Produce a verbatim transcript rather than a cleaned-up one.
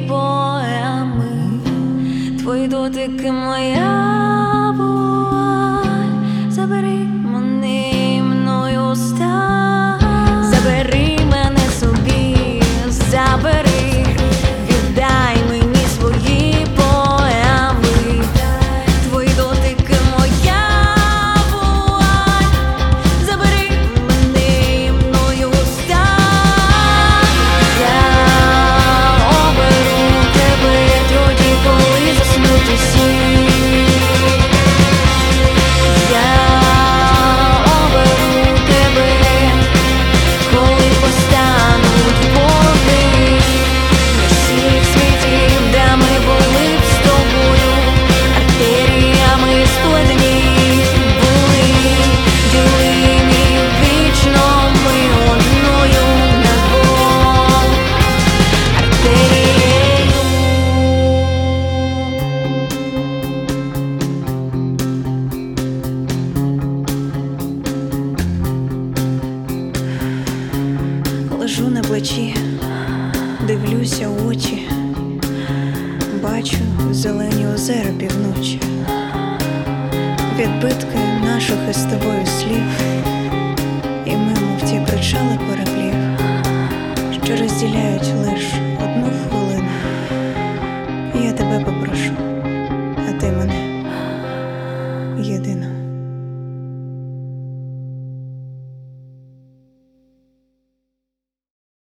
поеми, твої дотики моя вуаль. Забери мене, мною стань, забери мене собі, забери, віддай мені свої поеми, твої дотики моя вуаль. Забери мене, мною стань, я оберу тебе тоді, коли заснуть усі. Лежу на плечі, дивлюся в очі, бачу зелені озера півночі, відбитки наших із тобою слів, і мимо в ті причали кораблів, що розділяють лиш одну хвилину. Я тебе попрошу, а ти мене.